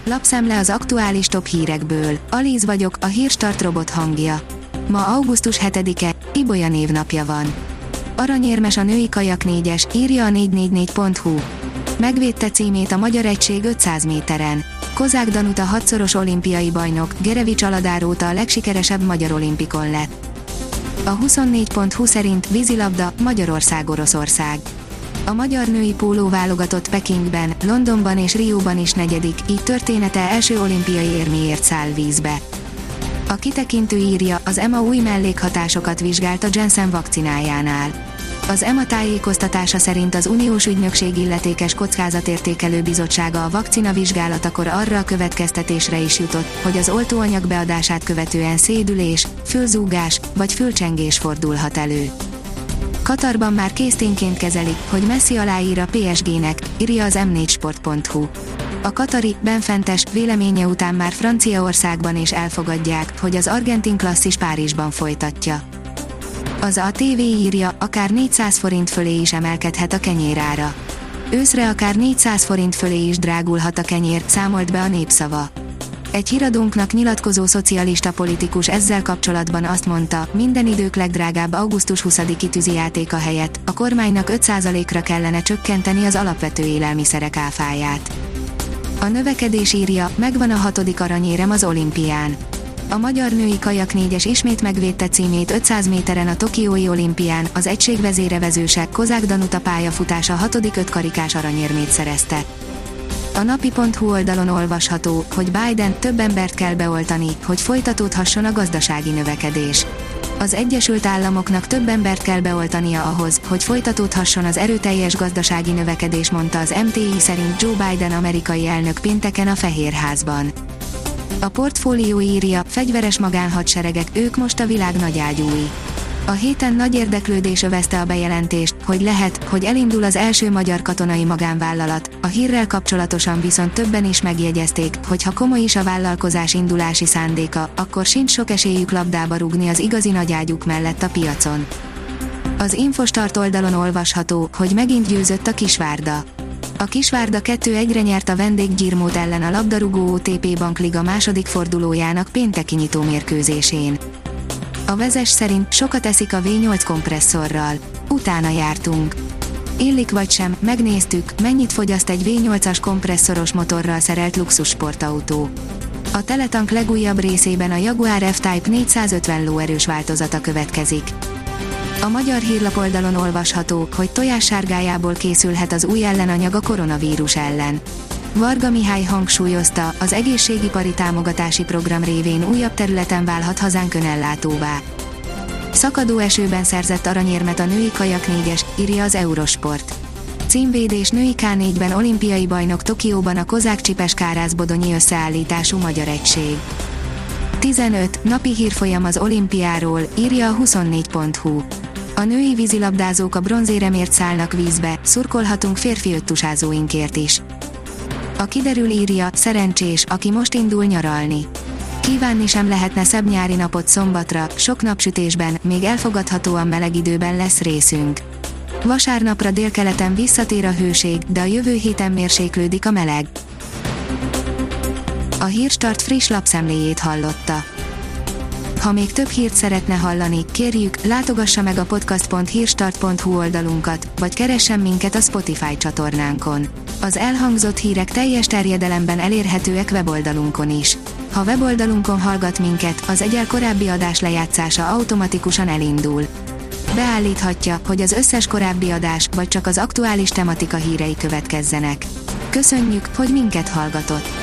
Lapszemle az aktuális top hírekből. Alíz vagyok, a Hírstart robot hangja. Ma augusztus 7-e, Ibolya névnapja van. Aranyérmes a női kajak 4-es, írja a 444.hu. Megvédte címét a magyar egység 500 méteren. Kozák Danuta 6-szoros olimpiai bajnok, Gerevics Aladár óta a legsikeresebb magyar olimpikon lett. A 24.hu szerint vízilabda, Magyarország-Oroszország. A magyar női póló válogatott Pekingben, Londonban és Rióban is negyedik, így története első olimpiai érméért száll vízbe. A kitekintő írja, az EMA új mellékhatásokat vizsgált a Janssen vakcinájánál. Az EMA tájékoztatása szerint az uniós ügynökség illetékes kockázatértékelő bizottsága a vakcina vizsgálatakor arra a következtetésre is jutott, hogy az oltóanyag beadását követően szédülés, fülzúgás vagy fülcsengés fordulhat elő. Katarban már késztényként kezelik, hogy Messi aláír a PSG-nek, írja az m4sport.hu. A katari, benfentes véleménye után már Franciaországban is elfogadják, hogy az argentin klasszis Párizsban folytatja. Az ATV írja, akár 400 forint fölé is emelkedhet a kenyérára. Őszre akár 400 forint fölé is drágulhat a kenyér, számolt be a Népszava. Egy híradónknak nyilatkozó szocialista politikus ezzel kapcsolatban azt mondta, minden idők legdrágább augusztus 20-i tűzijátéka helyett a kormánynak 5%-ra kellene csökkenteni az alapvető élelmiszerek áfáját. A növekedés írja, megvan a 6. aranyérem az olimpián. A magyar női kajak 4-es ismét megvédte címét 500 méteren a tokiói olimpián, az egység vezérevezőse Kozák Danuta pályafutása 6. ötkarikás aranyérmét szerezte. A napi.hu oldalon olvasható, hogy Biden több embert kell beoltani, hogy folytatódhasson a gazdasági növekedés. Az Egyesült Államoknak több embert kell beoltania ahhoz, hogy folytatódhasson az erőteljes gazdasági növekedés, mondta az MTI szerint Joe Biden amerikai elnök pénteken a Fehérházban. A portfólió írja, fegyveres magánhadseregek, ők most a világ nagyágyúi. A héten nagy érdeklődés övezte a bejelentést, hogy lehet, hogy elindul az első magyar katonai magánvállalat, a hírrel kapcsolatosan viszont többen is megjegyezték, hogy ha komoly is a vállalkozás indulási szándéka, akkor sincs sok esélyük labdába rúgni az igazi nagyágyúk mellett a piacon. Az Infostart oldalon olvasható, hogy megint győzött a Kisvárda. A Kisvárda 2-1-re nyert a Vendéggyirmót ellen a labdarúgó OTP Bankliga második fordulójának pénteki nyitó mérkőzésén. A Vezes szerint sokat eszik a V8 kompresszorral. Utána jártunk. Illik vagy sem, megnéztük, mennyit fogyaszt egy V8-as kompresszoros motorral szerelt luxussportautó. A Teletank legújabb részében a Jaguar F-Type 450 lóerős változata következik. A Magyar Hírlap oldalon olvasható, hogy tojássárgájából készülhet az új ellenanyag a koronavírus ellen. Varga Mihály hangsúlyozta, az egészségipari támogatási program révén újabb területen válhat hazánk önellátóvá. Szakadó esőben szerzett aranyérmet a női kajak 4-es, írja az Eurosport. Címvédés női K4-ben olimpiai bajnok Tokióban a Kozák Csipes-Kárász-Bodonyi összeállítású magyar egység. 15. Napi hírfolyam az olimpiáról, írja a 24.hu. A női vízilabdázók a bronzéremért szállnak vízbe, szurkolhatunk férfi öttusázóinkért is. A kiderül írja, szerencsés, aki most indul nyaralni. Kívánni sem lehetne szebb nyári napot szombatra, sok napsütésben, még elfogadhatóan meleg időben lesz részünk. Vasárnapra délkeleten visszatér a hőség, de a jövő héten mérséklődik a meleg. A Hírstart friss lapszemléjét hallotta. Ha még több hírt szeretne hallani, kérjük, látogassa meg a podcast.hírstart.hu oldalunkat, vagy keressen minket a Spotify csatornánkon. Az elhangzott hírek teljes terjedelemben elérhetőek weboldalunkon is. Ha weboldalunkon hallgat minket, az egyel korábbi adás lejátszása automatikusan elindul. Beállíthatja, hogy az összes korábbi adás, vagy csak az aktuális tematika hírei következzenek. Köszönjük, hogy minket hallgatott!